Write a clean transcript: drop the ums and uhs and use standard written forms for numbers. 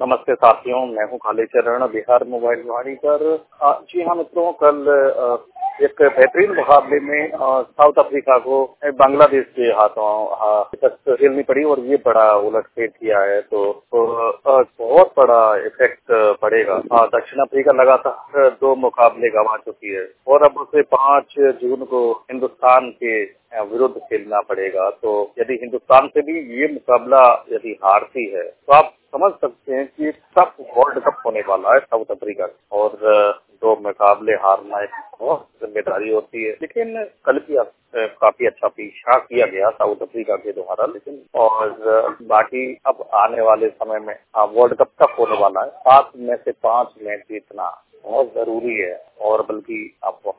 नमस्ते साथियों, मैं हूं खाली चरण बिहार मोबाइल वाणी पर। जी हाँ मित्रों, कल एक बेहतरीन मुकाबले में साउथ अफ्रीका को बांग्लादेश के हाथों शिकस्त झेलनी पड़ी और ये बड़ा उलटफेर किया है तो बहुत बड़ा इफेक्ट पड़ेगा। दक्षिण अफ्रीका लगातार 2 मुकाबले गंवा चुकी है और अब उसे 5 जून को हिंदुस्तान के विरुद्ध खेलना पड़ेगा। तो यदि हिंदुस्तान से भी ये मुकाबला यदि हारती है तो आप समझ सकते हैं कि टफ वर्ल्ड कप होने वाला है साउथ अफ्रीका और 2 मुकाबले हारना एक बहुत जिम्मेदारी होती है। लेकिन कल भी काफी अच्छा पीछा किया गया साउथ अफ्रीका के द्वारा। लेकिन और बाकी अब आने वाले समय में वर्ल्ड कप टफ होने वाला है। 7 में से 5 मैच जीतना बहुत जरूरी है और बल्कि अब